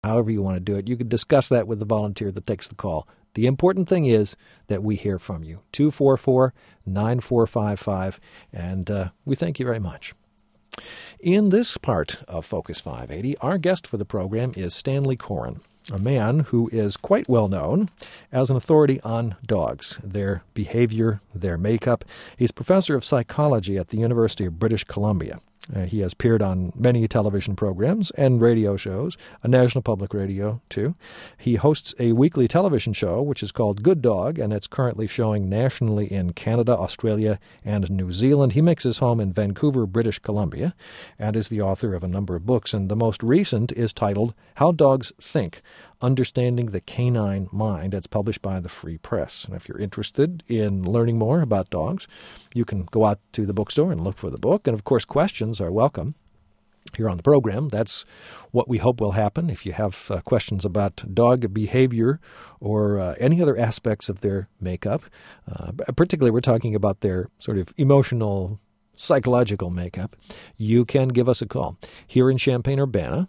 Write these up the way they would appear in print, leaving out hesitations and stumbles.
however you want to do it. You could discuss that with the volunteer that takes the call. The important thing is that we hear from you. 244-9455, and we thank you very much. In this part of Focus 580, our guest for the program is Stanley Coren, a man who is quite well known as an authority on dogs, their behavior, their makeup. He's professor of psychology at the University of British Columbia. He has appeared on many television programs and radio shows, a national public radio, too. He hosts a weekly television show, which is called Good Dog, and it's currently showing nationally in Canada, Australia, and New Zealand. He makes his home in Vancouver, British Columbia, and is the author of a number of books. And the most recent is titled How Dogs Think, Understanding the Canine Mind. It's published by the Free Press. And if you're interested in learning more about dogs, you can go out to the bookstore and look for the book. And, of course, questions are welcome here on the program. That's what we hope will happen. If you have questions about dog behavior or any other aspects of their makeup, particularly we're talking about their sort of emotional, psychological makeup, you can give us a call. Here in Champaign-Urbana,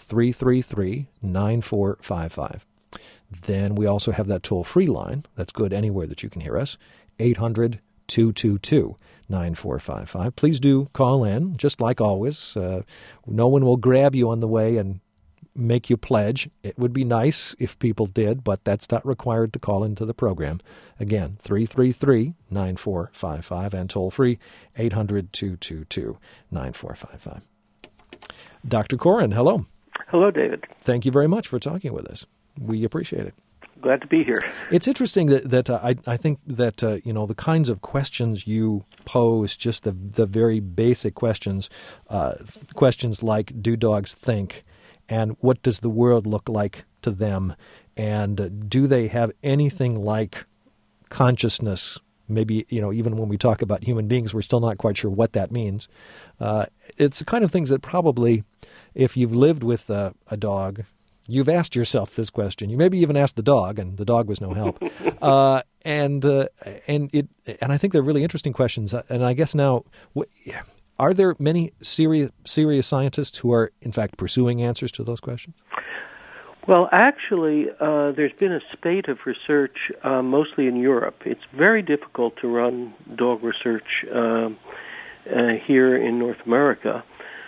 333-9455. Then we also have that toll-free line. That's good anywhere that you can hear us, 800-222-9455. Please do call in, just like always. No one will grab you on the way and make you pledge. It would be nice if people did, but that's not required to call into the program. Again, 333-9455 and toll-free, 800-222-9455. Dr. Coren, hello. Hello, David. Thank you very much for talking with us. We appreciate it. Glad to be here. It's interesting that I think that the kinds of questions you pose, just the very basic questions, questions like do dogs think, and what does the world look like to them, and do they have anything like consciousness? Maybe, even when we talk about human beings, we're still not quite sure what that means. It's the kind of things that probably, if you've lived with a dog, you've asked yourself this question. You maybe even asked the dog, and the dog was no help. And I think they're really interesting questions. And I guess now, are there many serious scientists who are, in fact, pursuing answers to those questions? Well, actually, there's been a spate of research, mostly in Europe. It's very difficult to run dog research here in North America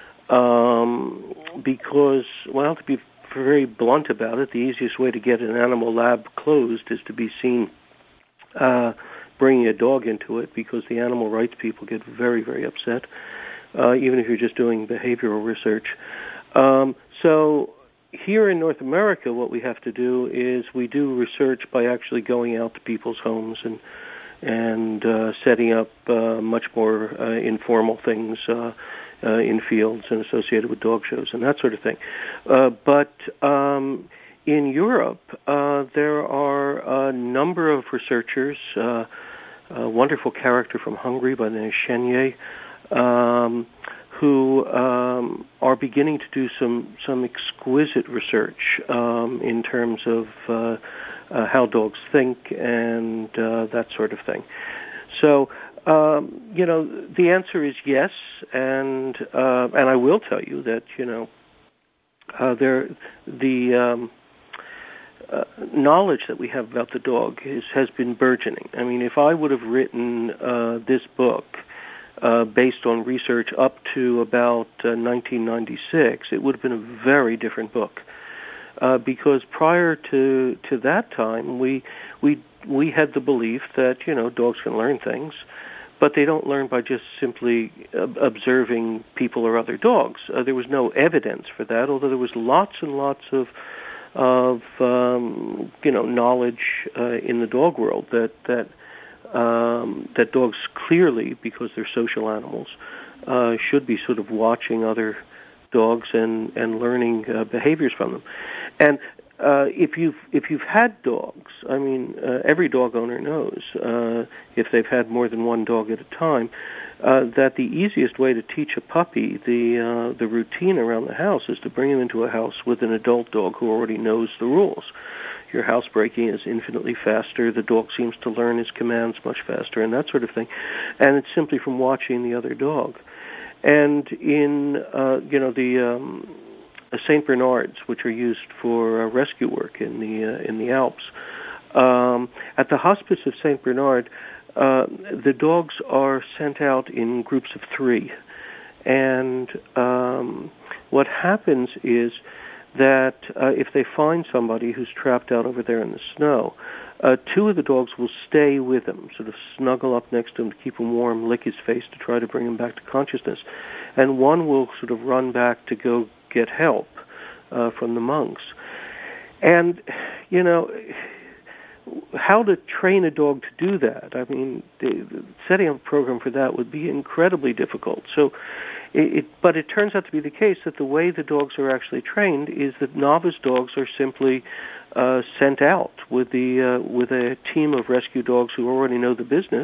because, well, to be very blunt about it, the easiest way to get an animal lab closed is to be seen bringing a dog into it, because the animal rights people get very, very upset, even if you're just doing behavioral research. So here in North America, what we have to do is we do research by actually going out to people's homes and setting up much more informal things in fields and associated with dog shows and that sort of thing. But in Europe, there are a number of researchers, a wonderful character from Hungary by the name of Chenier, who are beginning to do some exquisite research in terms of how dogs think and that sort of thing. So, the answer is yes, and I will tell you that the knowledge that we have about the dog has been burgeoning. I mean, if I would have written this book based on research up to about 1996, it would have been a very different book. Because prior to that time, we had the belief that dogs can learn things, but they don't learn by just simply observing people or other dogs. There was no evidence for that, although there was lots and lots of knowledge in the dog world that dogs clearly, because they're social animals, should be sort of watching other dogs and learning behaviors from them. And if you've had dogs, I mean, every dog owner knows if they've had more than one dog at a time, that the easiest way to teach a puppy the routine around the house is to bring him into a house with an adult dog who already knows the rules. Your housebreaking is infinitely faster. The dog seems to learn his commands much faster, and that sort of thing. And it's simply from watching the other dog. And in Saint Bernards, which are used for rescue work in the Alps. At the Hospice of Saint Bernard, the dogs are sent out in groups of 3, and what happens is that if they find somebody who's trapped out over there in the snow, 2 of the dogs will stay with him, sort of snuggle up next to him to keep him warm, lick his face to try to bring him back to consciousness, and one will sort of run back to go get help from the monks. And, you know, how to train a dog to do that? I mean, setting up a program for that would be incredibly difficult. So, but it turns out to be the case that the way the dogs are actually trained is that novice dogs are simply sent out with a team of rescue dogs who already know the business,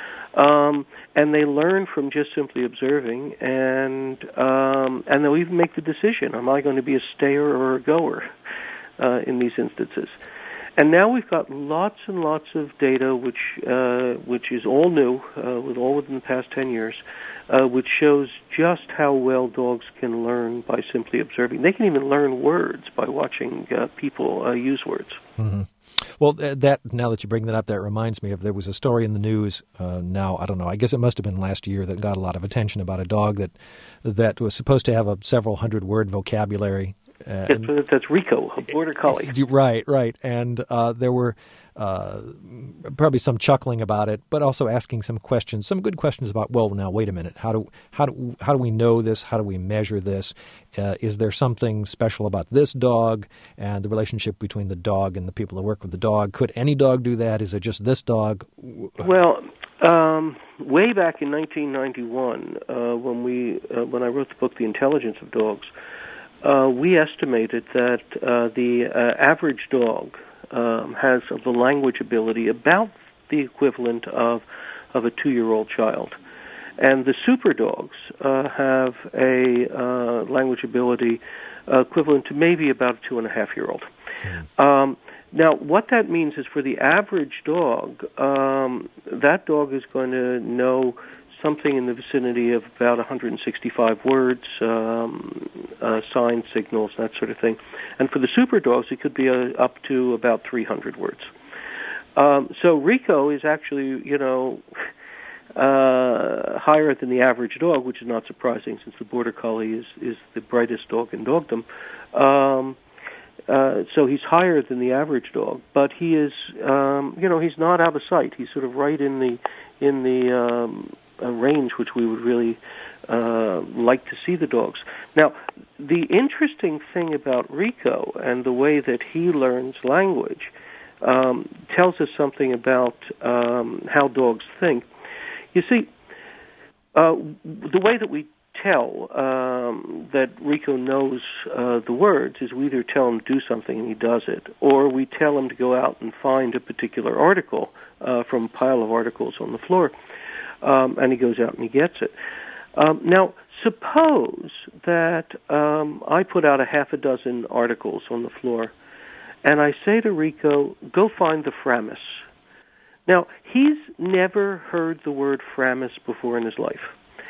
and they learn from just simply observing, and they'll even make the decision: am I going to be a stayer or a goer in these instances? And now we've got lots and lots of data, which is all new, all within the past 10 years, which shows just how well dogs can learn by simply observing. They can even learn words by watching people use words. Mm-hmm. Well, now that you bring that up, that reminds me of there was a story in the news. Now, I don't know. I guess it must have been last year that got a lot of attention about a dog that was supposed to have a several hundred word vocabulary. That's Rico, a border collie. Right. And there were probably some chuckling about it, but also asking some questions, some good questions about, well, now wait a minute, how do we know this? How do we measure this? Is there something special about this dog and the relationship between the dog and the people that work with the dog? Could any dog do that? Is it just this dog? Well, way back in 1991, when I wrote the book, The Intelligence of Dogs, we estimated that the average dog has the language ability about the equivalent of a 2-year-old child. And the super dogs have a language ability equivalent to maybe about a 2.5-year-old. Now, what that means is for the average dog, that dog is going to know something in the vicinity of about 165 words, signs, signals, that sort of thing. And for the super dogs, it could be up to about 300 words. So Rico is actually, higher than the average dog, which is not surprising since the border collie is the brightest dog in dogdom. So he's higher than the average dog, but he is, he's not out of sight. He's sort of right in the range which we would really like to see the dogs. Now, the interesting thing about Rico and the way that he learns language tells us something about how dogs think. You see, the way that we tell that Rico knows the words is we either tell him to do something and he does it, or we tell him to go out and find a particular article from a pile of articles on the floor. And he goes out and he gets it. Now, suppose that I put out a half a dozen articles on the floor, and I say to Rico, go find the Framis. Now, he's never heard the word Framis before in his life.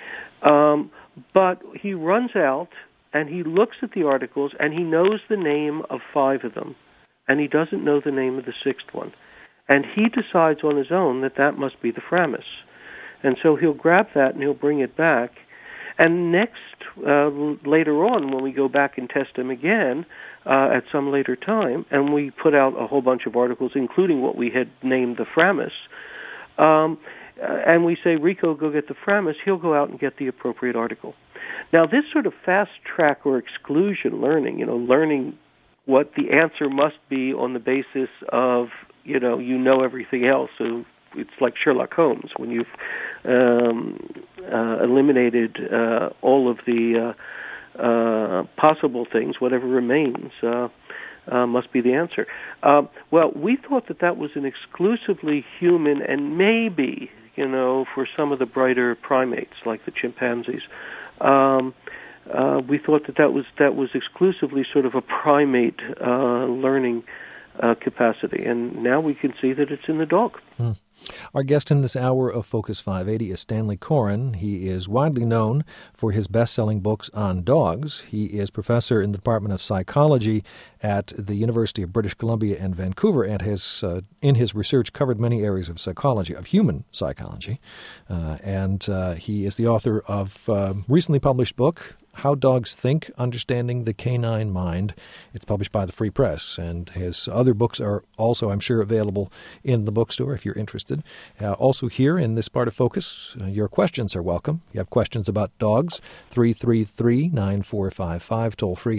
But he runs out, and he looks at the articles, and he knows the name of 5 of them, and he doesn't know the name of the 6th one. And he decides on his own that must be the Framis. And so he'll grab that and he'll bring it back. And later on, when we go back and test him again at some later time, and we put out a whole bunch of articles, including what we had named the Framis, and we say, Rico, go get the Framis, he'll go out and get the appropriate article. Now, this sort of fast track or exclusion learning, learning what the answer must be on the basis of, you know everything else. So it's like Sherlock Holmes when you've eliminated all of the possible things. Whatever remains must be the answer. Well, we thought that was an exclusively human, and maybe, for some of the brighter primates like the chimpanzees, we thought that was exclusively sort of a primate learning capacity, and now we can see that it's in the dog. Our guest in this hour of Focus 580 is Stanley Coren. He is widely known for his best-selling books on dogs. He is professor in the Department of Psychology at the University of British Columbia in Vancouver and has, in his research, covered many areas of psychology, of human psychology. And he is the author of a recently published book, How Dogs Think, Understanding the Canine Mind. It's published by the Free Press, and his other books are also, I'm sure, available in the bookstore if you're interested. Also here in this part of Focus, your questions are welcome. You have questions about dogs, 333-9455, toll-free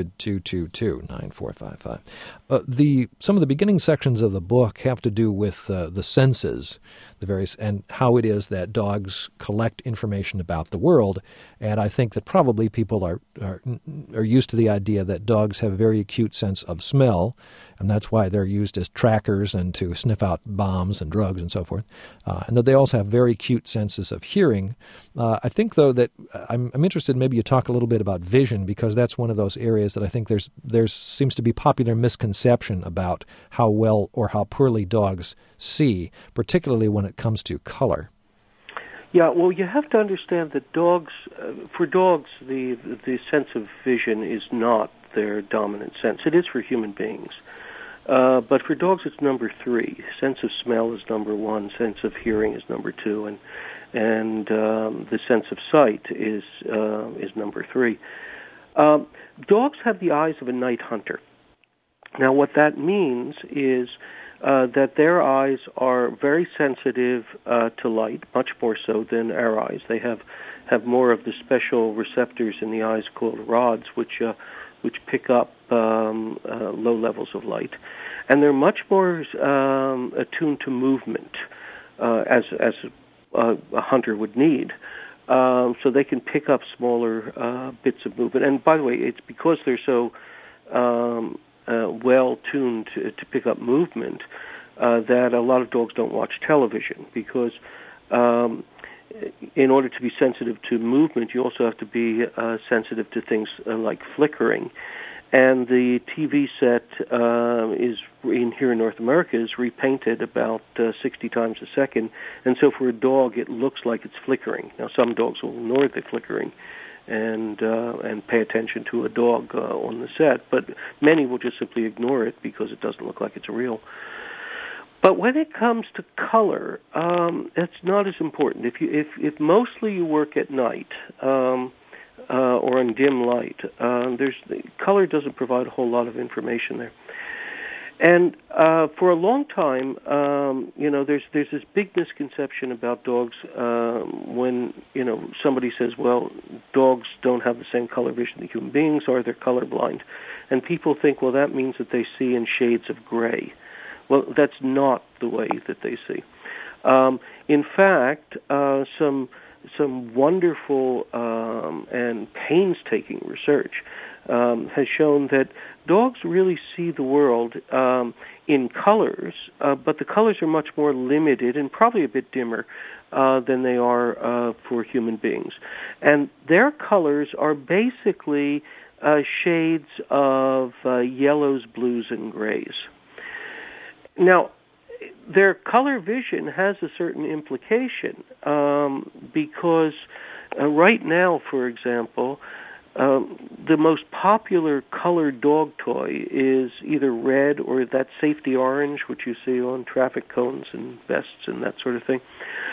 800-222-9455. Some of the beginning sections of the book have to do with the senses, the various, and how it is that dogs collect information about the world. And I think that probably people are used to the idea that dogs have a very acute sense of smell, and that's why they're used as trackers and to sniff out bombs and drugs and so forth, and that they also have very acute senses of hearing. I think, though, that I'm interested maybe you talk a little bit about vision, because that's one of those areas that I think there seems to be popular misconception about how well or how poorly dogs see, particularly when it comes to color. Yeah, well, you have to understand that for dogs, the sense of vision is not their dominant sense. It is for human beings. But for dogs, it's number 3. Sense of smell is number 1. Sense of hearing is number 2. And the sense of sight is number 3. Dogs have the eyes of a night hunter. Now, what that means is that their eyes are very sensitive to light, much more so than our eyes. They have more of the special receptors in the eyes called rods, which pick up low levels of light, and they're much more attuned to movement as a hunter would need. So they can pick up smaller bits of movement. And by the way, it's because they're so well tuned to pick up movement that a lot of dogs don't watch television, because in order to be sensitive to movement, you also have to be sensitive to things like flickering. And the TV set here in North America is repainted about 60 times a second, and so for a dog it looks like it's flickering. Now, some dogs will ignore the flickering and pay attention to a dog on the set, but many will just simply ignore it because it doesn't look like it's real. But when it comes to color, it's not as important. If mostly you work at night or in dim light, color doesn't provide a whole lot of information there. And for a long time, there's this big misconception about dogs when somebody says, well, dogs don't have the same color vision that human beings are; they're colorblind, and people think, well, that means that they see in shades of gray. Well, that's not the way that they see. In fact, some wonderful and painstaking research has shown that dogs really see the world in colors, but the colors are much more limited and probably a bit dimmer than they are for human beings. And their colors are basically shades of yellows, blues, and grays. Now, their color vision has a certain implication because right now, for example, the most popular colored dog toy is either red or that safety orange, which you see on traffic cones and vests and that sort of thing.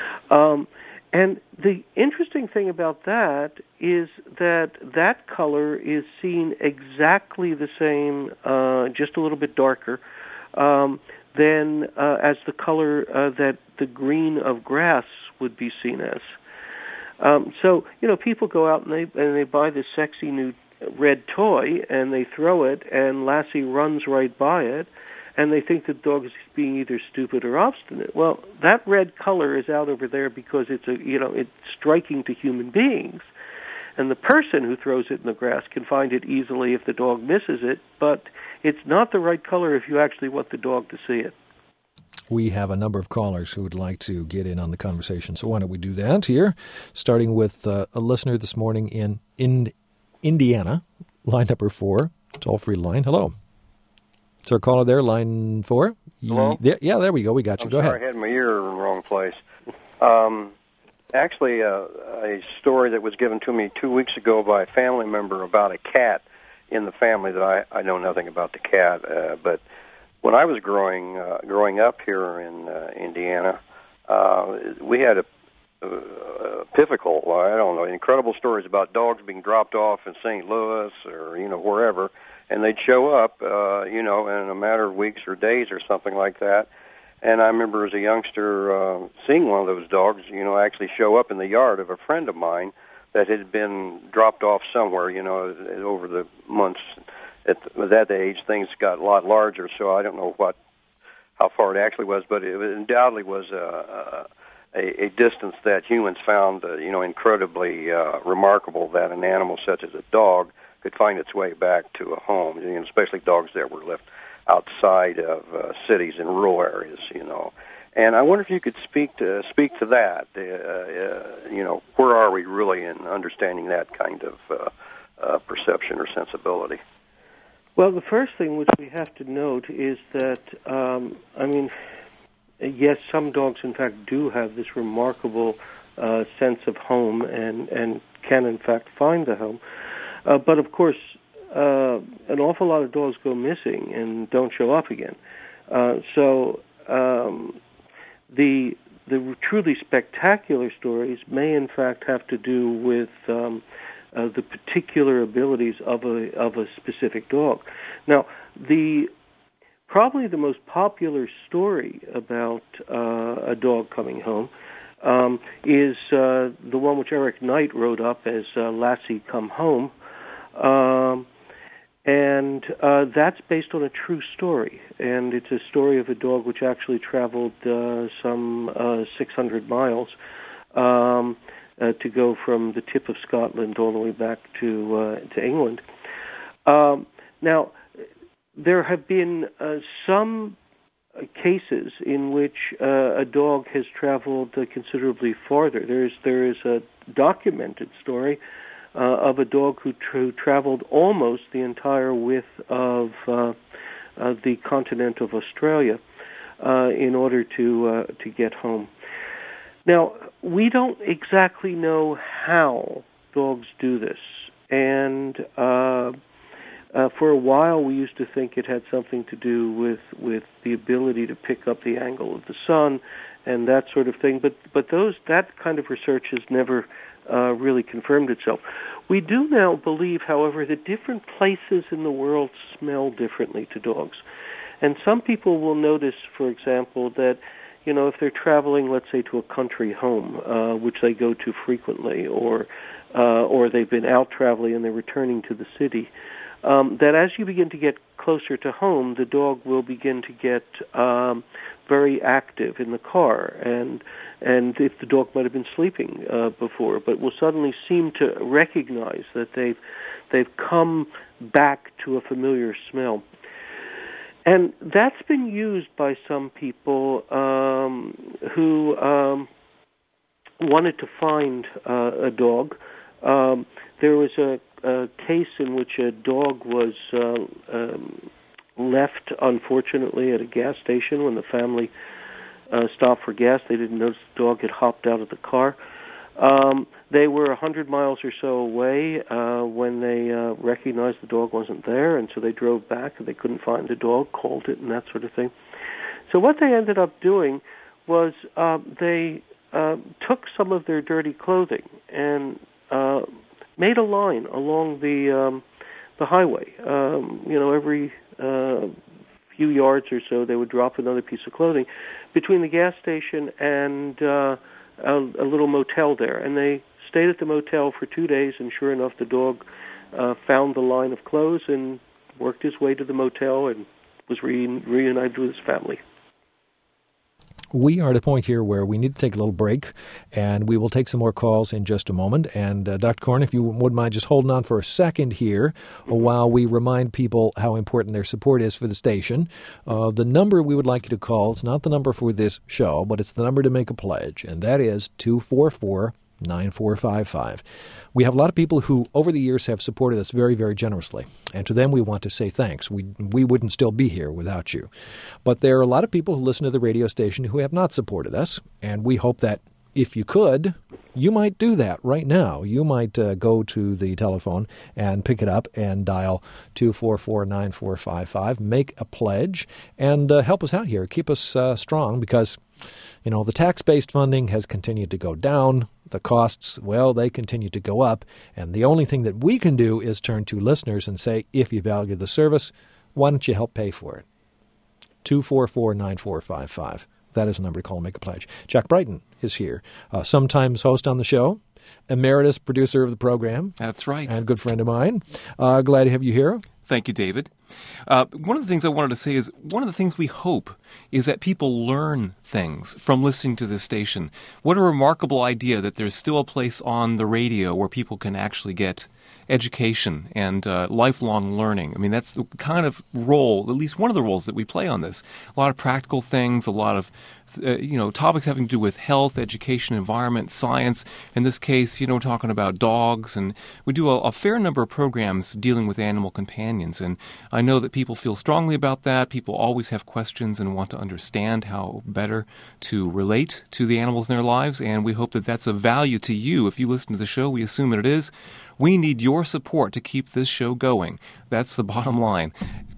And the interesting thing about that is that color is seen exactly the same, just a little bit darker, than as the color that the green of grass would be seen as. So, people go out and they buy this sexy new red toy, and they throw it, and Lassie runs right by it, and they think the dog is being either stupid or obstinate. Well, that red color is out over there because it's striking to human beings, and the person who throws it in the grass can find it easily if the dog misses it, but it's not the right color if you actually want the dog to see it. We have a number of callers who would like to get in on the conversation, so why don't we do that here, starting with a listener this morning in Indiana, line number 4, toll-free line. Hello. Is there a caller there, line 4? Hello? Yeah, there we go. We got you. Go ahead. I had my ear wrong place. Actually, a story that was given to me 2 weeks ago by a family member about a cat in the family that I know nothing about the cat. But when I was growing up here in Indiana, we had a typical, I don't know, incredible stories about dogs being dropped off in St. Louis or, wherever, and they'd show up, in a matter of weeks or days or something like that. And I remember as a youngster seeing one of those dogs, actually show up in the yard of a friend of mine that had been dropped off somewhere, over the months. At that age, things got a lot larger, so I don't know how far it actually was, but it undoubtedly was a distance that humans found, incredibly remarkable, that an animal such as a dog could find its way back to a home, especially dogs that were left outside of cities and rural areas, And I wonder if you could speak to that. Where are we really in understanding that kind of perception or sensibility? Well, the first thing which we have to note is that, yes, some dogs, in fact, do have this remarkable sense of home and can, in fact, find the home. But, of course, an awful lot of dogs go missing and don't show up again. So the truly spectacular stories may, in fact, have to do with the particular abilities of a specific dog. Now, probably the most popular story about a dog coming home is the one which Eric Knight wrote up as Lassie Come Home, and that's based on a true story, and it's a story of a dog which actually traveled some 600 miles to go from the tip of Scotland all the way back to England. Now, there have been some cases in which a dog has traveled considerably farther. There is a documented story of a dog who traveled almost the entire width of the continent of Australia in order to get home. Now, we don't exactly know how dogs do this, and for a while we used to think it had something to do with the ability to pick up the angle of the sun and that sort of thing, but that kind of research has never really confirmed itself. We do now believe, however, that different places in the world smell differently to dogs. And some people will notice, for example, that if they're traveling, let's say, to a country home, which they go to frequently, or they've been out traveling and they're returning to the city, that as you begin to get closer to home, the dog will begin to get very active in the car, and if the dog might have been sleeping before, but will suddenly seem to recognize that they've come back to a familiar smell. And that's been used by some people who wanted to find a dog. There was a case in which a dog was left, unfortunately, at a gas station when the family stopped for gas. They didn't notice the dog had hopped out of the car. They were 100 miles or so away when they recognized the dog wasn't there, and so they drove back and they couldn't find the dog, called it, and that sort of thing. So what they ended up doing was they took some of their dirty clothing and made a line along the highway. Every few yards or so, they would drop another piece of clothing between the gas station and a little motel there, and they stayed at the motel for 2 days, and sure enough, the dog found the line of clothes and worked his way to the motel and was reunited with his family. We are at a point here where we need to take a little break, and we will take some more calls in just a moment. And Dr. Koren, if you wouldn't mind just holding on for a second here while we remind people how important their support is for the station. The number we would like you to call is not the number for this show, but it's the number to make a pledge, and that is 244 9455. We have a lot of people who, over the years, have supported us very, very generously. And to them, we want to say thanks. We wouldn't still be here without you. But there are a lot of people who listen to the radio station who have not supported us. And we hope that if you could, you might do that right now. You might go to the telephone and pick it up and dial 244-9455, make a pledge, and help us out here. Keep us strong because, the tax-based funding has continued to go down. The costs, well, they continue to go up. And the only thing that we can do is turn to listeners and say, if you value the service, why don't you help pay for it? 244-9455. That is a number to call and make a pledge. Jack Brighton is here, sometimes host on the show, emeritus producer of the program. That's right. And a good friend of mine. Glad to have you here. Thank you, David. One of the things I wanted to say is one of the things we hope is that people learn things from listening to this station. What a remarkable idea that there's still a place on the radio where people can actually get education and lifelong learning. I mean, that's the kind of role, at least one of the roles that we play on this. A lot of practical things, a lot of topics having to do with health, education, environment, science. In this case, we're talking about dogs, and we do a fair number of programs dealing with animal companions. And I know that people feel strongly about that. People always have questions and want to understand how better to relate to the animals in their lives, and we hope that that's of value to you. If you listen to the show, we assume that it is. We need your support to keep this show going. That's the bottom line.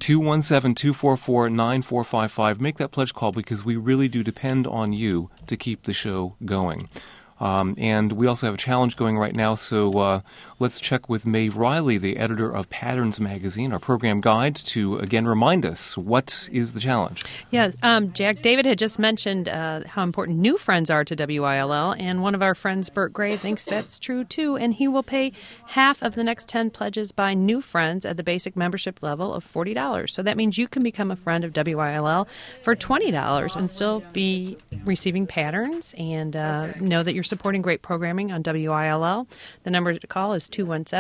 217-244-9455. Make that pledge call because we really do depend on you to keep the show going. And we also have a challenge going right now, so let's check with Maeve Riley, the editor of Patterns Magazine, our program guide, to again remind us what is the challenge. Yeah, Jack, David had just mentioned how important new friends are to WILL, and one of our friends, Bert Gray, thinks that's true too, and he will pay half of the next 10 pledges by new friends at the basic membership level of $40. So that means you can become a friend of WILL for $20 and still be receiving patterns and know that you're supporting great programming on WILL. The number to call is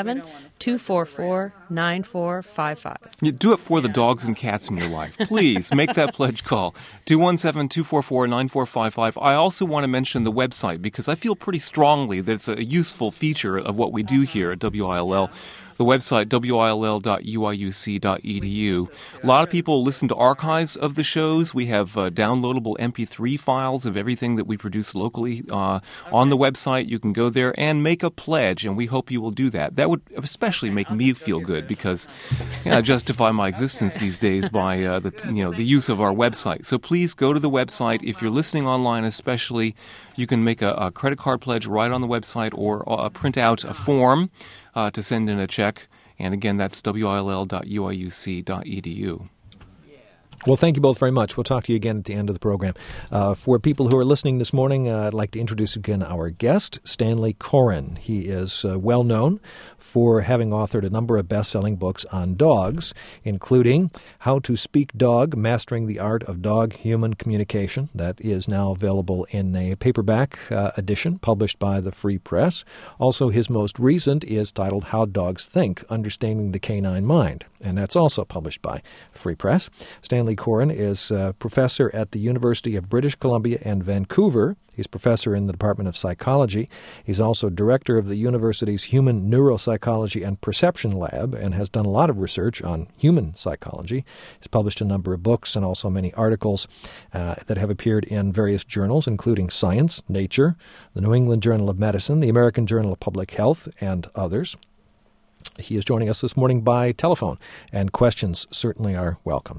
217-244-9455. You do it for the dogs and cats in your life. Please make that pledge call. 217-244-9455. I also want to mention the website because I feel pretty strongly that it's a useful feature of what we do here at WILL. The website, will.uiuc.edu. A lot of people listen to archives of the shows. We have downloadable MP3 files of everything that we produce locally on the website. You can go there and make a pledge, and we hope you will do that. That would especially make me feel good because I justify my existence these days by the use of our website. So please go to the website. If you're listening online especially, you can make a credit card pledge right on the website or print out a form to send in a check. And again, that's will.uiuc.edu. Well, thank you both very much. We'll talk to you again at the end of the program. For people who are listening this morning, I'd like to introduce again our guest, Stanley Coren. He is well known for having authored a number of best-selling books on dogs, including How to Speak Dog, Mastering the Art of Dog-Human Communication. That is now available in a paperback edition published by the Free Press. Also, his most recent is titled How Dogs Think, Understanding the Canine Mind, and that's also published by Free Press. Stanley Coren is a professor at the University of British Columbia and Vancouver. He's professor in the Department of Psychology. He's also director of the university's Human Neuropsychology and Perception Lab and has done a lot of research on human psychology. He's published a number of books and also many articles that have appeared in various journals, including Science, Nature, the New England Journal of Medicine, the American Journal of Public Health, and others. He is joining us this morning by telephone, and questions certainly are welcome.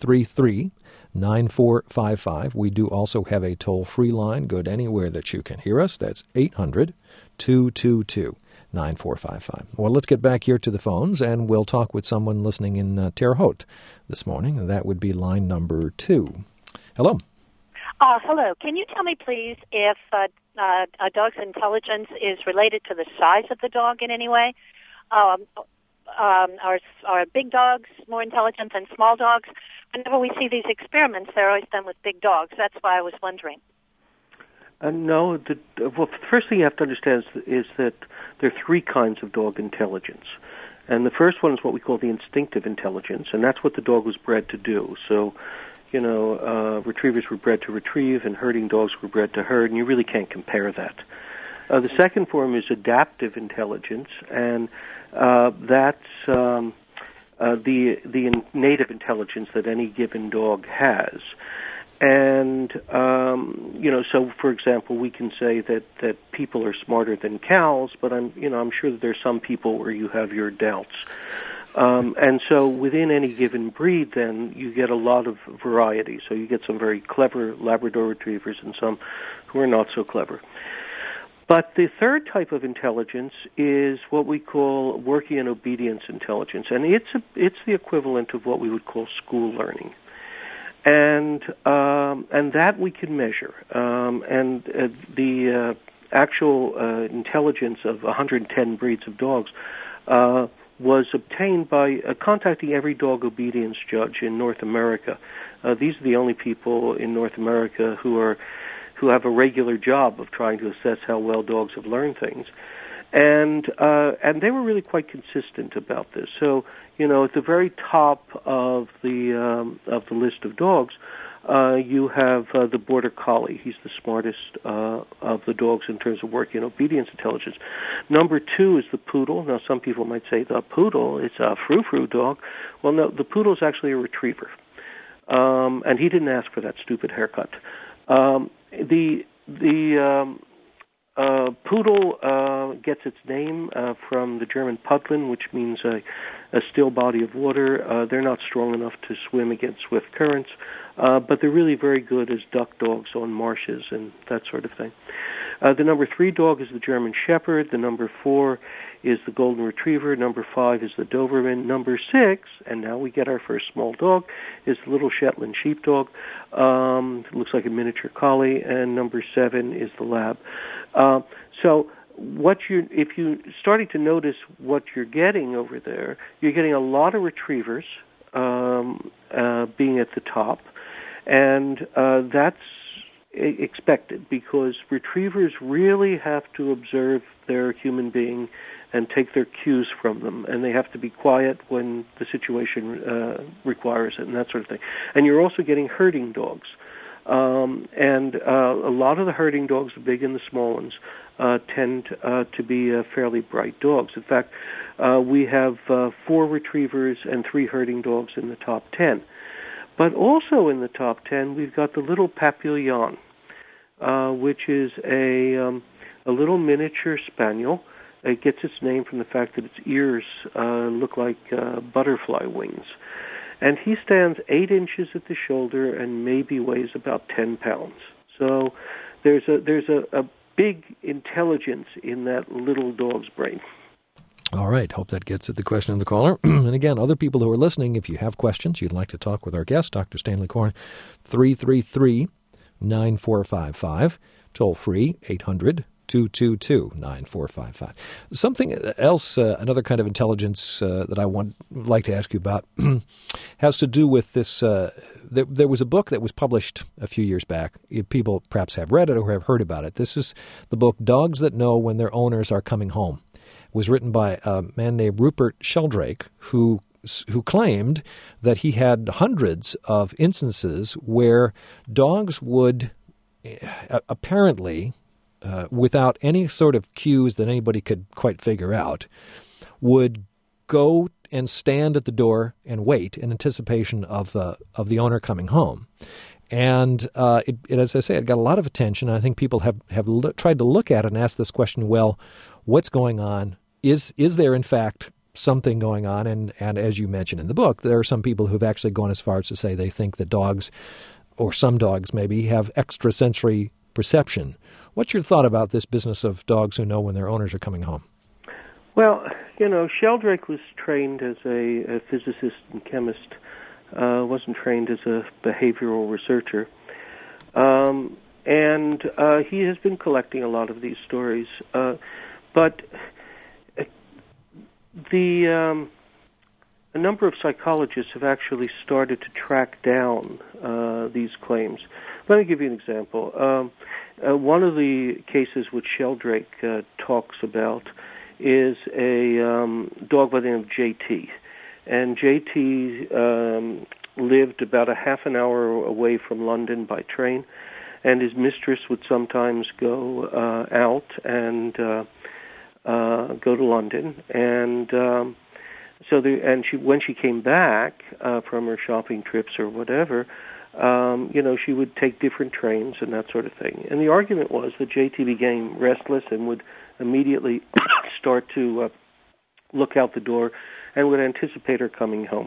333-9455. We do also have a toll-free line, good anywhere that you can hear us. That's 800-222-9455. Well, let's get back here to the phones, and we'll talk with someone listening in Terre Haute this morning, and that would be line number 2. Hello. Hello. Can you tell me, please, if a dog's intelligence is related to the size of the dog in any way? Are big dogs more intelligent than small dogs? Whenever we see these experiments, they're always done with big dogs. That's why I was wondering. No. Well, the first thing you have to understand is that there are 3 kinds of dog intelligence. And the first one is what we call the instinctive intelligence, and that's what the dog was bred to do. So, retrievers were bred to retrieve, and herding dogs were bred to herd, and you really can't compare that. The second form is adaptive intelligence, and that's the native intelligence that any given dog has. And, so for example, we can say that people are smarter than cows, but I'm sure that there's some people where you have your doubts. And so within any given breed, then, you get a lot of variety. So you get some very clever Labrador retrievers and some who are not so clever. But the third type of intelligence is what we call working and obedience intelligence, and it's the equivalent of what we would call school learning. And that we can measure. The actual intelligence of 110 breeds of dogs was obtained by contacting every dog obedience judge in North America. These are the only people in North America who have a regular job of trying to assess how well dogs have learned things. And they were really quite consistent about this. So, at the very top of the list of dogs, you have the Border Collie. He's the smartest of the dogs in terms of working and obedience intelligence. Number 2 is the Poodle. Now, some people might say the Poodle is a frou-frou dog. Well, no, the Poodle is actually a retriever, and he didn't ask for that stupid haircut. The Poodle gets its name from the German Pudlin, which means a still body of water. They're not strong enough to swim against swift currents, but they're really very good as duck dogs on marshes and that sort of thing. The number 3 dog is the German Shepherd. The number 4 is the Golden Retriever. Number 5 is the Doberman. Number 6, and now we get our first small dog, is the Little Shetland Sheepdog. It looks like a miniature collie. And number 7 is the Lab. So if you starting to notice what you're getting over there, you're getting a lot of retrievers being at the top, and that's expected because retrievers really have to observe their human being and take their cues from them, and they have to be quiet when the situation requires it and that sort of thing. And you're also getting herding dogs. And a lot of the herding dogs, the big and the small ones, tend to be fairly bright dogs. In fact, we have 4 retrievers and 3 herding dogs in the top 10. But also in the top 10, we've got the Little Papillon, which is a little miniature spaniel. It gets its name from the fact that its ears look like butterfly wings. And he stands 8 inches at the shoulder and maybe weighs about 10 pounds. So there's a big intelligence in that little dog's brain. All right. Hope that gets at the question of the caller. And again, other people who are listening, if you have questions, you'd like to talk with our guest, Dr. Stanley Coren, 333-9455, toll free, 800-222-9455. Something else, another kind of intelligence that I like to ask you about has to do with this. There was a book that was published a few years back. People perhaps have read it or have heard about it. This is the book Dogs That Know When Their Owners Are Coming Home. It was written by a man named Rupert Sheldrake, who claimed that he had hundreds of instances where dogs would apparently, without any sort of cues that anybody could quite figure out, would go and stand at the door and wait in anticipation of the owner coming home. And as I say, it got a lot of attention. And I think people have tried to look at it and ask this question, well, what's going on? Is there, in fact, something going on? And as you mentioned in the book, there are some people who've actually gone as far as to say they think that dogs, or some dogs maybe, have extrasensory perception. What's your thought about this business of dogs who know when their owners are coming home? Well, Sheldrake was trained as a physicist and chemist, wasn't trained as a behavioral researcher. And he has been collecting a lot of these stories. But a number of psychologists have actually started to track down these claims. Let me give you an example. One of the cases which Sheldrake talks about is a dog by the name of JT. And JT lived about a half an hour away from London by train. and his mistress would sometimes go out and go to London, and when she came back from her shopping trips or whatever, she would take different trains and that sort of thing. And the argument was that JT became restless and would immediately start to look out the door and would anticipate her coming home.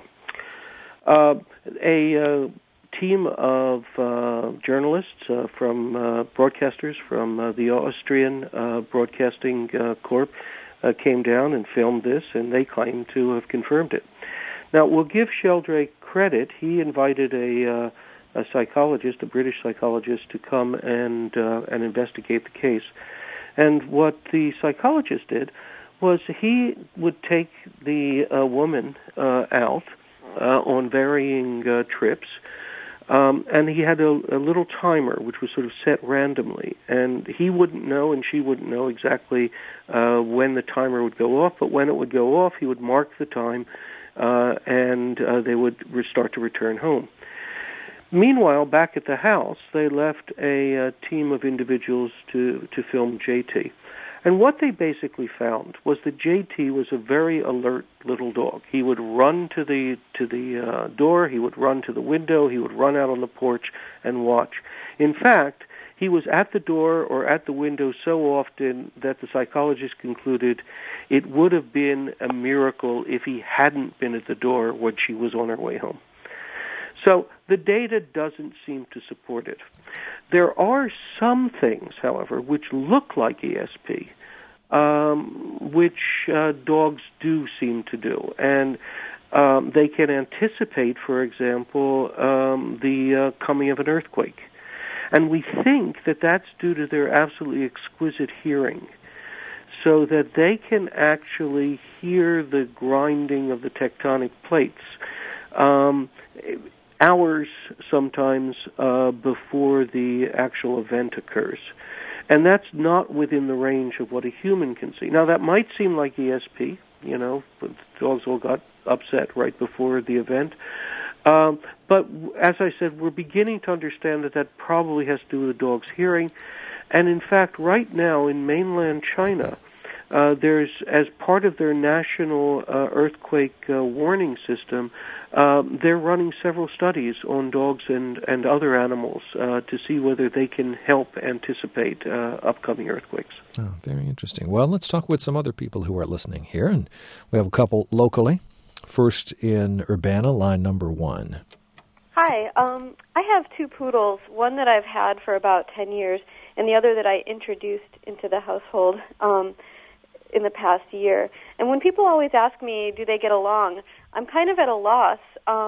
A team of journalists from broadcasters from the Austrian Broadcasting Corp came down and filmed this, and they claim to have confirmed it. Now, we'll give Sheldrake credit. He invited a psychologist, a British psychologist, to come and investigate the case. And what the psychologist did was he would take the woman out on varying trips, and he had a little timer which was sort of set randomly, and he wouldn't know and she wouldn't know exactly when the timer would go off, but when it would go off, he would mark the time, and they would start to return home. Meanwhile, back at the house, they left a team of individuals to film JT. And what they basically found was that JT was a very alert little dog. He would run to the door, he would run to the window, he would run out on the porch and watch. In fact, he was at the door or at the window so often that the psychologist concluded it would have been a miracle if he hadn't been at the door when she was on her way home. So the data doesn't seem to support it. There are some things, however, which look like ESP, which dogs do seem to do. And they can anticipate, for example, the coming of an earthquake. And we think that that's due to their absolutely exquisite hearing, so that they can actually hear the grinding of the tectonic plates. Hours sometimes before the actual event occurs. And that's not within the range of what a human can see. Now, that might seem like ESP, but dogs all got upset right before the event. But as I said, we're beginning to understand that probably has to do with the dog's hearing. And in fact, right now in mainland China, there's, as part of their national earthquake warning system, they're running several studies on dogs and other animals to see whether they can help anticipate upcoming earthquakes. Oh, very interesting. Well, let's talk with some other people who are listening here. And we have a couple locally. First in Urbana, line number 1. Hi. I have 2 poodles, one that I've had for about 10 years and the other that I introduced into the household in the past year. And when people always ask me, do they get along, I'm kind of at a loss.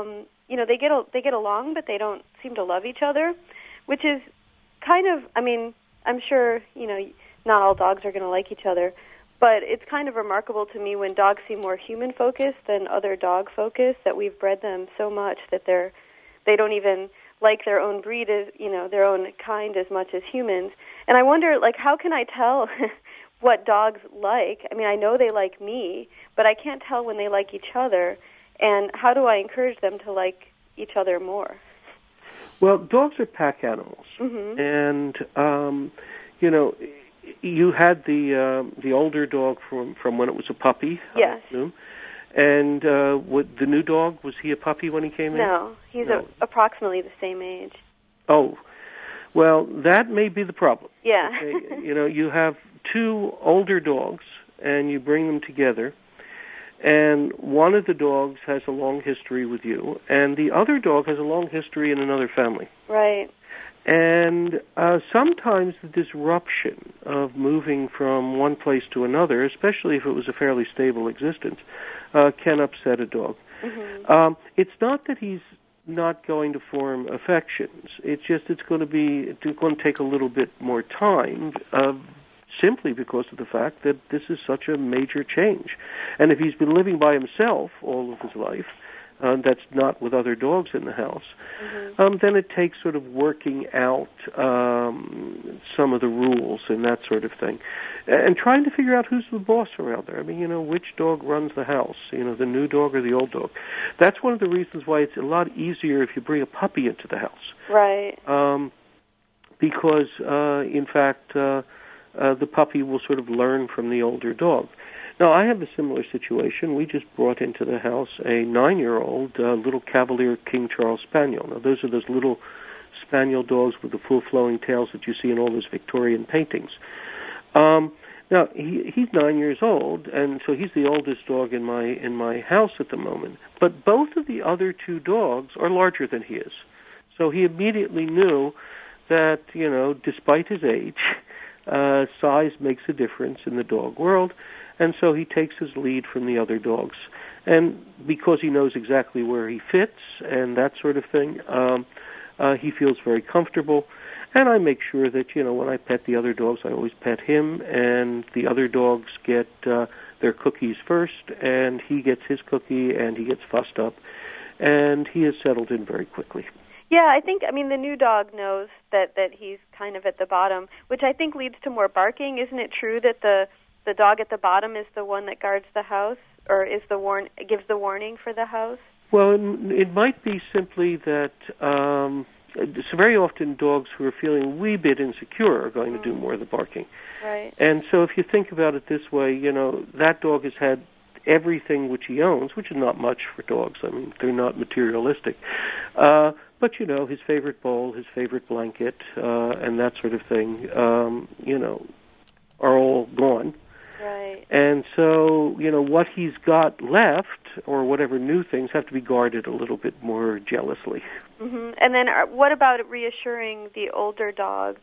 They get along, but they don't seem to love each other, which is kind of, I'm sure, not all dogs are going to like each other, but it's kind of remarkable to me when dogs seem more human-focused than other dog-focused, that we've bred them so much that they don't even like their own breed, their own kind as much as humans. And I wonder, how can I tell what dogs like? I know they like me, but I can't tell when they like each other. And how do I encourage them to like each other more? Well, dogs are pack animals. Mm-hmm. And, you had the older dog from when it was a puppy. Yes. And the new dog, was he a puppy when he came in? No, he's approximately the same age. Oh, well, that may be the problem. Yeah. Okay? You have 2 older dogs, and you bring them together, and one of the dogs has a long history with you, and the other dog has a long history in another family. Right. And sometimes the disruption of moving from one place to another, especially if it was a fairly stable existence, can upset a dog. Mm-hmm. It's not that he's not going to form affections. It's just it's going to take a little bit more time, simply because of the fact that this is such a major change. And if he's been living by himself all of his life, that's not with other dogs in the house, mm-hmm. Then it takes sort of working out some of the rules and that sort of thing, and trying to figure out who's the boss around there. Which dog runs the house, the new dog or the old dog. That's one of the reasons why it's a lot easier if you bring a puppy into the house. Right. because, in fact, the puppy will sort of learn from the older dog. Now, I have a similar situation. We just brought into the house a 9-year-old little Cavalier King Charles Spaniel. Now, those are those little spaniel dogs with the full flowing tails that you see in all those Victorian paintings. Now, he's 9 years old, and so he's the oldest dog in my house at the moment. But both of the other two dogs are larger than he is. So he immediately knew that, despite his age, size makes a difference in the dog world, and so he takes his lead from the other dogs. And because he knows exactly where he fits and that sort of thing, he feels very comfortable. And I make sure that, when I pet the other dogs, I always pet him, and the other dogs get their cookies first, and he gets his cookie, and he gets fussed up, and he is settled in very quickly. Yeah, I think, the new dog knows that he's kind of at the bottom, which I think leads to more barking. Isn't it true that the dog at the bottom is the one that guards the house, or gives the warning for the house? Well, it might be simply that so very often dogs who are feeling a wee bit insecure are going to do more of the barking. Right. And so if you think about it this way, that dog has had everything which he owns, which is not much for dogs. They're not materialistic. But, his favorite bowl, his favorite blanket, and that sort of thing, are all gone. Right. And so, what he's got left, or whatever new things, have to be guarded a little bit more jealously. Mm-hmm. And then what about reassuring the older dog?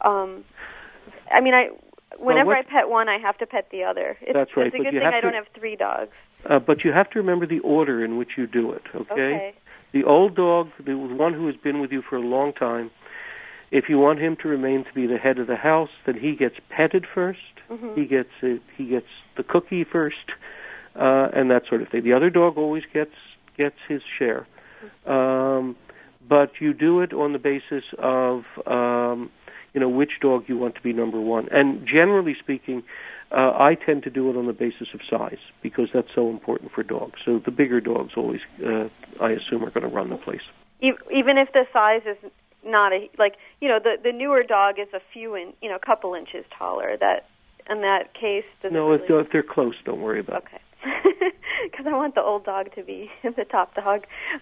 Whenever I pet one, I have to pet the other. That's right. It's a good thing I don't have 3 dogs. But you have to remember the order in which you do it, okay? The old dog, the one who has been with you for a long time, if you want him to remain to be the head of the house, then he gets petted first. Mm-hmm. He gets the cookie first, and that sort of thing. The other dog always gets his share. But you do it on the basis of which dog you want to be number one. And generally speaking, I tend to do it on the basis of size, because that's so important for dogs. So the bigger dogs always, I assume, are going to run the place. Even if the size is not the newer dog is a couple inches taller. That in that case, if they're close, don't worry about it. Okay, because I want the old dog to be the top dog.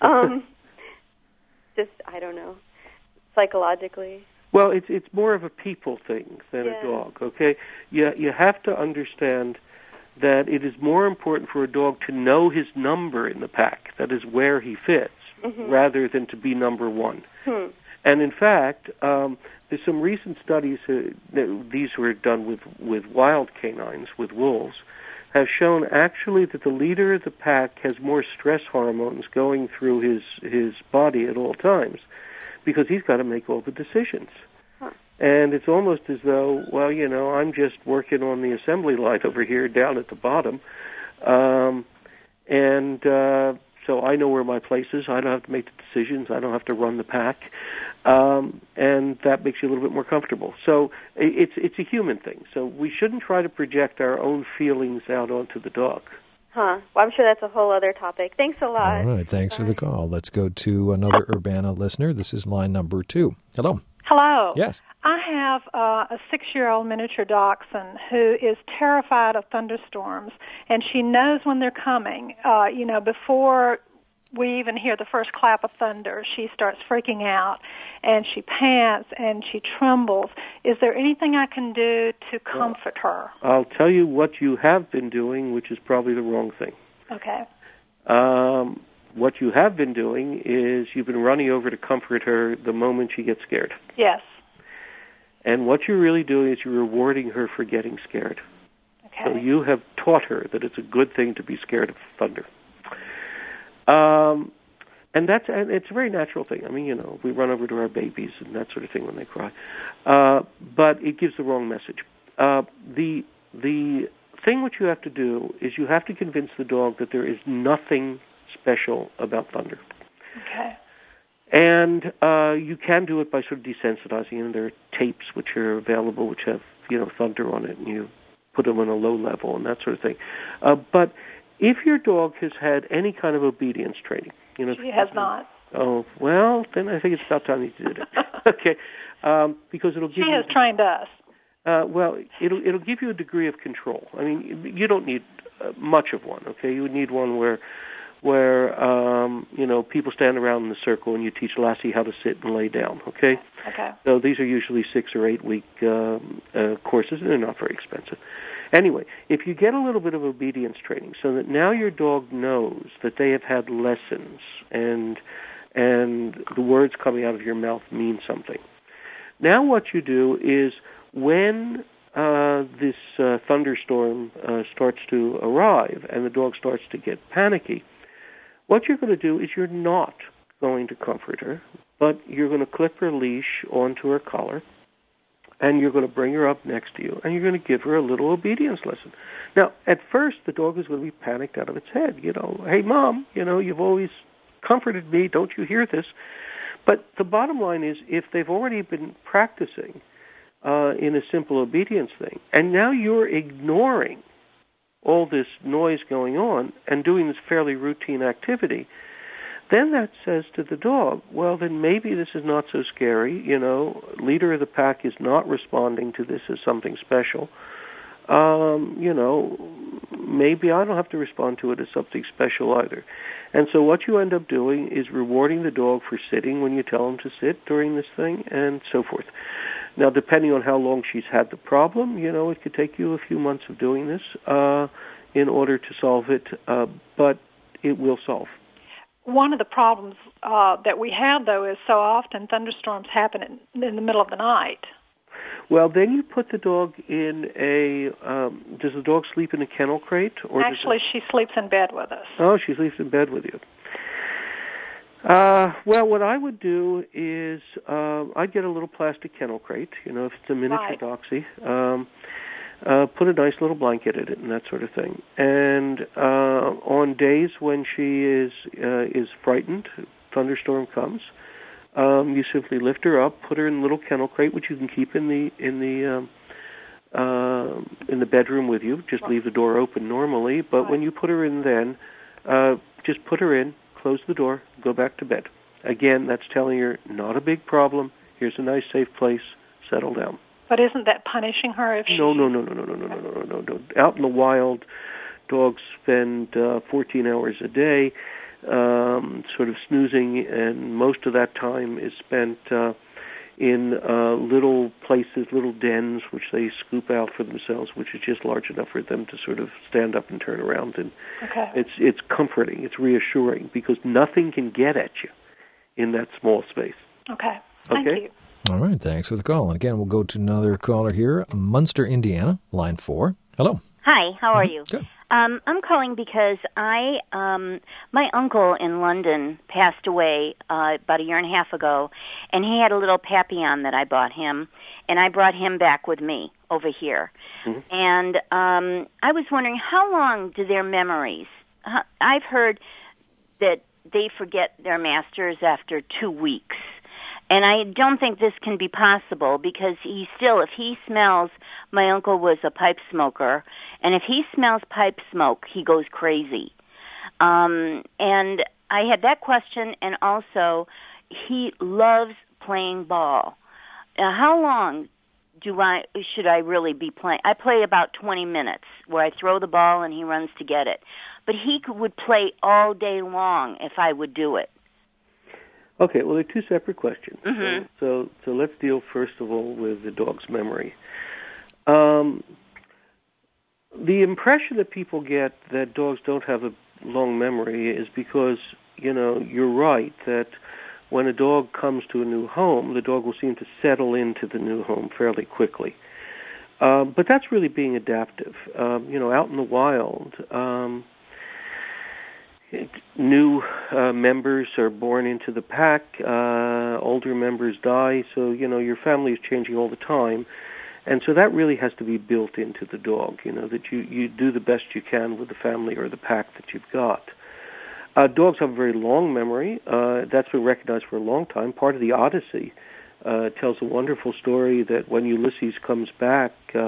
Just I don't know, psychologically. Well, it's more of a people thing than a dog, okay? You have to understand that it is more important for a dog to know his number in the pack, that is where he fits, rather than to be number one. And in fact, there's some recent studies, these were done with wild canines, with wolves, have shown actually that the leader of the pack has more stress hormones going through his body at all times, because he's got to make all the decisions. And it's almost as though, I'm just working on the assembly line over here down at the bottom. So I know where my place is. I don't have to make the decisions. I don't have to run the pack. And that makes you a little bit more comfortable. So it's a human thing. So we shouldn't try to project our own feelings out onto the dog. Well, I'm sure that's a whole other topic. Thanks a lot. All right. Thanks for the call. Let's go to another Urbana listener. This is line number 2. Hello. Hello. Yes. I have a 6-year-old miniature dachshund who is terrified of thunderstorms, and she knows when they're coming. Before we even hear the first clap of thunder, she starts freaking out, and she pants, and she trembles. Is there anything I can do to comfort her? I'll tell you what you have been doing, which is probably the wrong thing. Okay. What you have been doing is you've been running over to comfort her the moment she gets scared. Yes. And what you're really doing is you're rewarding her for getting scared. Okay. So you have taught her that it's a good thing to be scared of thunder. And it's a very natural thing. We run over to our babies and that sort of thing when they cry. But it gives the wrong message. The thing what you have to do is you have to convince the dog that there is nothing special about thunder. Okay. And you can do it by sort of desensitizing. And there are tapes which are available which have thunder on it, and you put them on a low level and that sort of thing. But if your dog has had any kind of obedience training, she has not. Oh, well, then I think it's about time you did it. Okay, because it'll give She has trained us. Well, it'll give you a degree of control. I mean, you don't need much of one. Okay, you would need one where people stand around in a circle and you teach Lassie how to sit and lay down. Okay. Okay. So these are usually 6 or 8 week courses, and they're not very expensive. Anyway, if you get a little bit of obedience training, so that now your dog knows that they have had lessons and the words coming out of your mouth mean something. Now what you do is when this thunderstorm starts to arrive and the dog starts to get panicky, what you're going to do is you're not going to comfort her, but you're going to clip her leash onto her collar, and you're going to bring her up next to you, and you're going to give her a little obedience lesson. Now, at first, the dog is going to be panicked out of its head. Hey, Mom, you've always comforted me. Don't you hear this? But the bottom line is, if they've already been practicing in a simple obedience thing, and now you're ignoring all this noise going on and doing this fairly routine activity, then that says to the dog, well, then maybe this is not so scary. Leader of the pack is not responding to this as something special. Maybe I don't have to respond to it as something special either. And so what you end up doing is rewarding the dog for sitting when you tell him to sit during this thing, and so forth. Now, depending on how long she's had the problem, it could take you a few months of doing this in order to solve it, but it will solve. One of the problems that we have, though, is so often thunderstorms happen in the middle of the night. Well, then you put the dog in does the dog sleep in a kennel crate? Actually, she sleeps in bed with us. Oh, she sleeps in bed with you. Well, what I would do is I'd get a little plastic kennel crate, if it's a miniature Doxy, put a nice little blanket in it and that sort of thing. And on days when she is frightened, thunderstorm comes, you simply lift her up, put her in a little kennel crate, which you can keep in the bedroom with you. Just leave the door open normally. But when you put her in, then just put her in, close the door, go back to bed. Again, that's telling her not a big problem. Here's a nice, safe place. Settle down. But isn't that punishing her if she... No. Out in the wild, dogs spend 14 hours a day sort of snoozing, and most of that time is spent in little places, little dens, which they scoop out for themselves, which is just large enough for them to sort of stand up and turn around. And it's comforting, it's reassuring, because nothing can get at you in that small space. Okay. Thank you. All right, thanks for the call. And again, we'll go to another caller here, Munster, Indiana, line 4. Hello. Hi, how are you? Good. I'm calling because my uncle in London passed away about a year and a half ago, and he had a little Papillon that I bought him, and I brought him back with me over here. Mm-hmm. And I was wondering, how long do their memories? I've heard that they forget their masters after 2 weeks. And I don't think this can be possible because if he smells, my uncle was a pipe smoker, and if he smells pipe smoke, he goes crazy. And I had that question, and also he loves playing ball. How long should I really be playing? I play about 20 minutes where I throw the ball and he runs to get it. But he would play all day long if I would do it. Okay, well, they're two separate questions. Mm-hmm. So let's deal first of all with the dog's memory. The impression that people get that dogs don't have a long memory is because, you're right, that when a dog comes to a new home, the dog will seem to settle into the new home fairly quickly. But that's really being adaptive. Out in the wild, new members are born into the pack, older members die, so, your family is changing all the time. And so that really has to be built into the dog, that you do the best you can with the family or the pack that you've got. Dogs have a very long memory. That's been recognized for a long time. Part of the Odyssey tells a wonderful story that when Ulysses comes back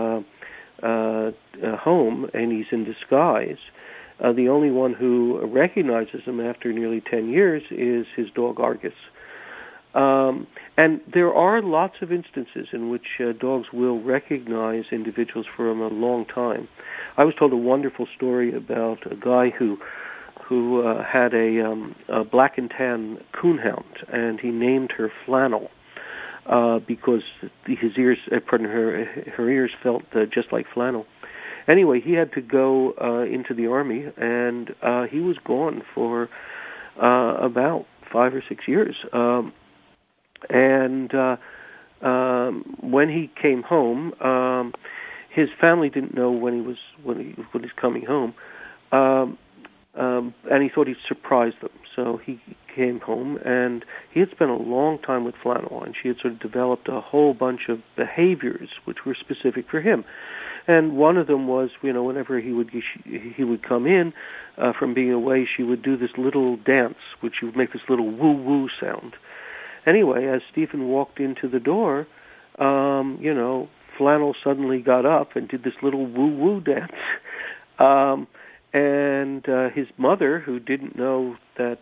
home and he's in disguise, the only one who recognizes him after nearly 10 years is his dog Argus. And there are lots of instances in which dogs will recognize individuals from a long time. I was told a wonderful story about a guy who had a black and tan coonhound, and he named her Flannel because her ears felt just like flannel. Anyway, he had to go into the Army, and he was gone for about 5 or 6 years. And when he came home, his family didn't know when he was coming home, and he thought he'd surprise them. So he came home, and he had spent a long time with Flannel, and she had sort of developed a whole bunch of behaviors which were specific for him. And one of them was, whenever he would come in from being away, she would do this little dance, which would make this little woo-woo sound. Anyway, as Stephen walked into the door, Flannel suddenly got up and did this little woo-woo dance. And his mother, who didn't know that,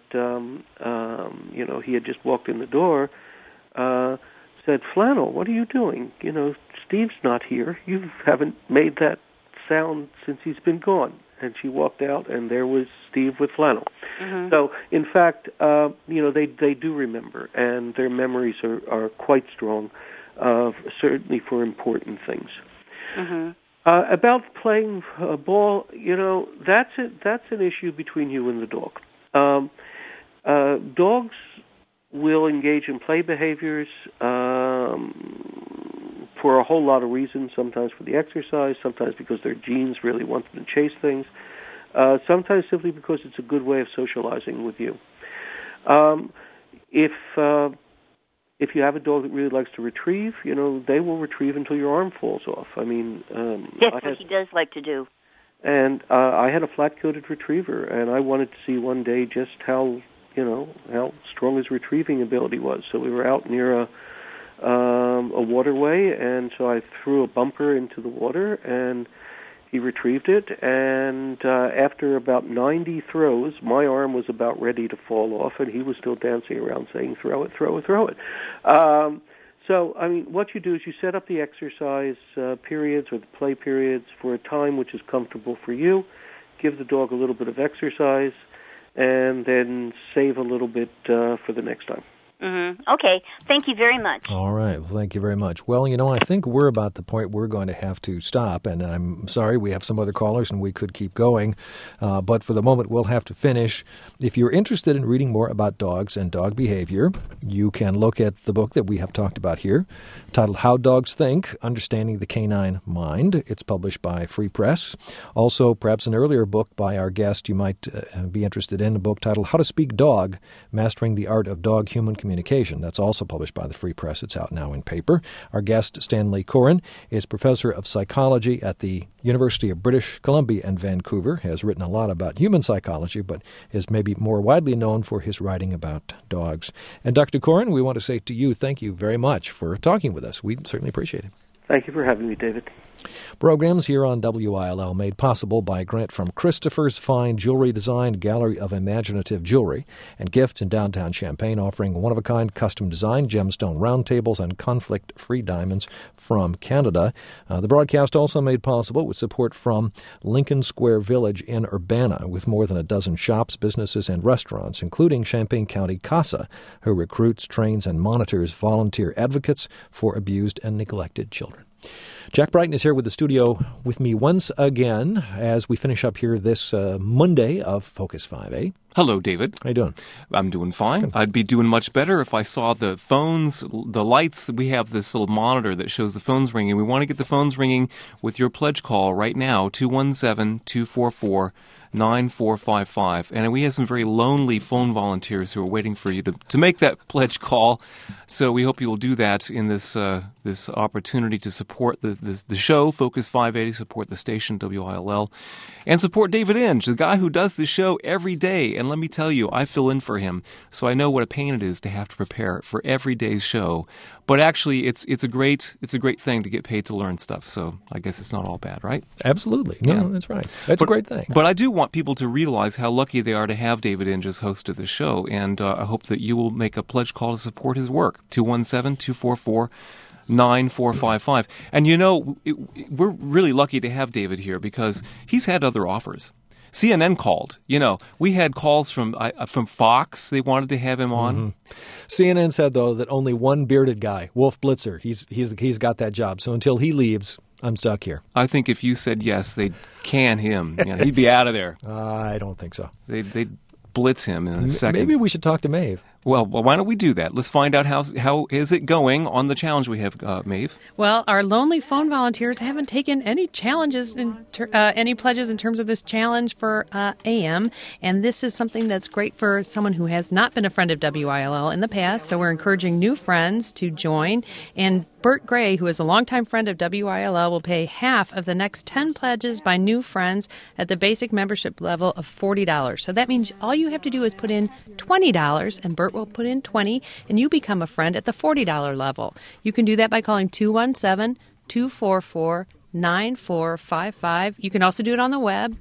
he had just walked in the door, said, "Flannel, what are you doing? Steve's not here. You haven't made that sound since he's been gone." And she walked out, and there was Steve with Flannel. Mm-hmm. So, in fact, they do remember, and their memories are quite strong, certainly for important things. Mm-hmm. About playing ball, that's an issue between you and the dog. Dogs will engage in play behaviors for a whole lot of reasons, sometimes for the exercise, sometimes because their genes really want them to chase things, sometimes simply because it's a good way of socializing with you. If you have a dog that really likes to retrieve, they will retrieve until your arm falls off. I mean, that's what he does like to do. And I had a flat-coated retriever, and I wanted to see one day just how strong his retrieving ability was. So we were out near a waterway, and so I threw a bumper into the water, and he retrieved it. And after about 90 throws, my arm was about ready to fall off, and he was still dancing around saying, "Throw it, throw it, throw it." So, I mean, what you do is you set up the exercise periods or the play periods for a time which is comfortable for you, give the dog a little bit of exercise, and then save a little bit for the next time. Mm-hmm. Okay. Thank you very much. All right. Well, thank you very much. Well, I think we're about the point we're going to have to stop, and I'm sorry we have some other callers and we could keep going, but for the moment we'll have to finish. If you're interested in reading more about dogs and dog behavior, you can look at the book that we have talked about here, titled How Dogs Think, Understanding the Canine Mind. It's published by Free Press. Also, perhaps an earlier book by our guest you might be interested in, a book titled How to Speak Dog, Mastering the Art of Dog-Human Communication. That's also published by the Free Press. It's out now in paper. Our guest, Stanley Coren, is professor of psychology at the University of British Columbia in Vancouver, has written a lot about human psychology, but is maybe more widely known for his writing about dogs. And Dr. Coren, we want to say to you, thank you very much for talking with us. We certainly appreciate it. Thank you for having me, David. Programs here on WILL made possible by a grant from Christopher's Fine Jewelry Design, Gallery of Imaginative Jewelry, and Gifts in downtown Champaign, offering one-of-a-kind custom design gemstone round tables and conflict-free diamonds from Canada. The broadcast also made possible with support from Lincoln Square Village in Urbana, with more than a dozen shops, businesses, and restaurants, including Champaign County CASA, who recruits, trains, and monitors volunteer advocates for abused and neglected children. Jack Brighton is here with the studio with me once again as we finish up here this Monday of Focus 5A. Hello, David. How you doing? I'm doing fine. I'd be doing much better if I saw the phones, the lights. We have this little monitor that shows the phones ringing. We want to get the phones ringing with your pledge call right now, 217-244-9455. And we have some very lonely phone volunteers who are waiting for you to make that pledge call. So we hope you will do that in this this opportunity to support the the show, Focus 580, support the station, WILL, and support David Inge, the guy who does the show every day. And let me tell you, I fill in for him, so I know what a pain it is to have to prepare for every day's show. But actually, it's a great thing to get paid to learn stuff. So I guess it's not all bad, right? Absolutely. No, that's right. That's a great thing. But I do want people to realize how lucky they are to have David Inge as host of the show, and I hope that you will make a pledge call to support his work. 217-244-9455. And we're really lucky to have David here because he's had other offers. CNN called. We had calls from Fox. They wanted to have him on. Mm-hmm. CNN said, though, that only one bearded guy, Wolf Blitzer, he's got that job. So until he leaves, I'm stuck here. I think if you said yes, they'd can him. He'd be out of there. I don't think so. They'd blitz him in a second. Maybe we should talk to Maeve. Well, why don't we do that? Let's find out how is it going on the challenge we have, Maeve. Well, our lonely phone volunteers haven't taken any challenges, any pledges in terms of this challenge for AM, and this is something that's great for someone who has not been a friend of WILL in the past, so we're encouraging new friends to join, and Bert Gray, who is a longtime friend of WILL, will pay half of the next 10 pledges by new friends at the basic membership level of $40. So that means all you have to do is put in $20, and Bert will put in $20, and you become a friend at the $40 level. You can do that by calling 217-244-9455. You can also do it on the web,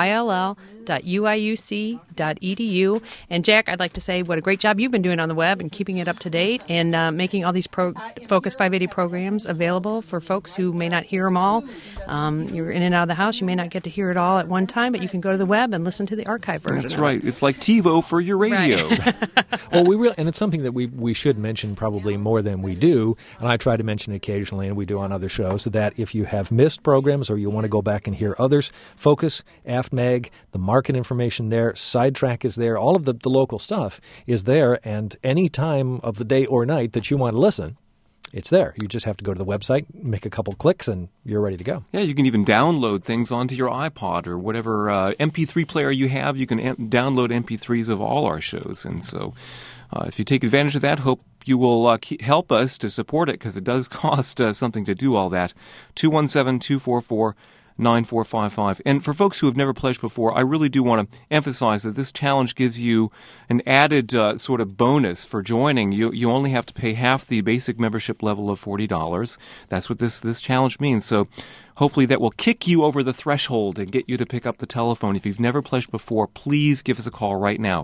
will.uiuc.edu. And Jack, I'd like to say what a great job you've been doing on the web and keeping it up to date and making all these Focus 580 programs available for folks who may not hear them all. You're in and out of the house. You may not get to hear it all at one time, but you can go to the web and listen to the archive version. That's right. It's like TiVo for your radio. Right. Well, and it's something that we should mention probably more than we do, and I try to mention occasionally, and we do on other shows, that if you have missed programs or you want to go back and hear others, Focus, AFTMag, the market information there, Sidetrack is there, all of the local stuff is there, and any time of the day or night that you want to listen, it's there. You just have to go to the website, make a couple clicks, and you're ready to go. Yeah, you can even download things onto your iPod or whatever MP3 player you have. You can download MP3s of all our shows. And so if you take advantage of that, hope you will help us to support it because it does cost something to do all that. 217-244-9455. And for folks who have never pledged before, I really do want to emphasize that this challenge gives you an added sort of bonus for joining. You only have to pay half the basic membership level of $40. That's what this challenge means. So hopefully that will kick you over the threshold and get you to pick up the telephone. If you've never pledged before, please give us a call right now.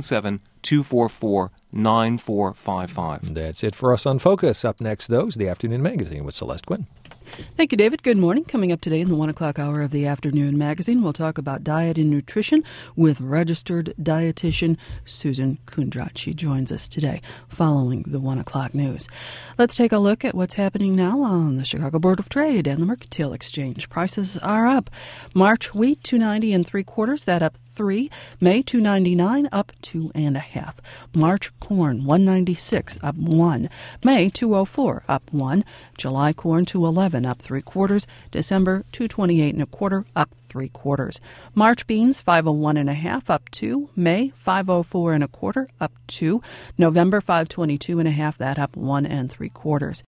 217-244-9455. That's it for us on Focus. Up next, though, is the Afternoon Magazine with Celeste Quinn. Thank you, David. Good morning. Coming up today in the 1 o'clock hour of the Afternoon Magazine, we'll talk about diet and nutrition with registered dietitian Susan Kundrat. She joins us today following the 1 o'clock news. Let's take a look at what's happening now on the Chicago Board of Trade and the Mercantile Exchange. Prices are up. March wheat, $2.90 3/4, that up 3. May, $2.99, up 2 1/2. March corn, $1.96, up 1. May, $2.04, up 1. July corn, $2.11, up 3/4. December, $2.28 1/4, up 3/4. March beans, $5.01 1/2, up 2. May, $5.04 1/4, up 2. November, $5.22 1/2, that up 1 3/4.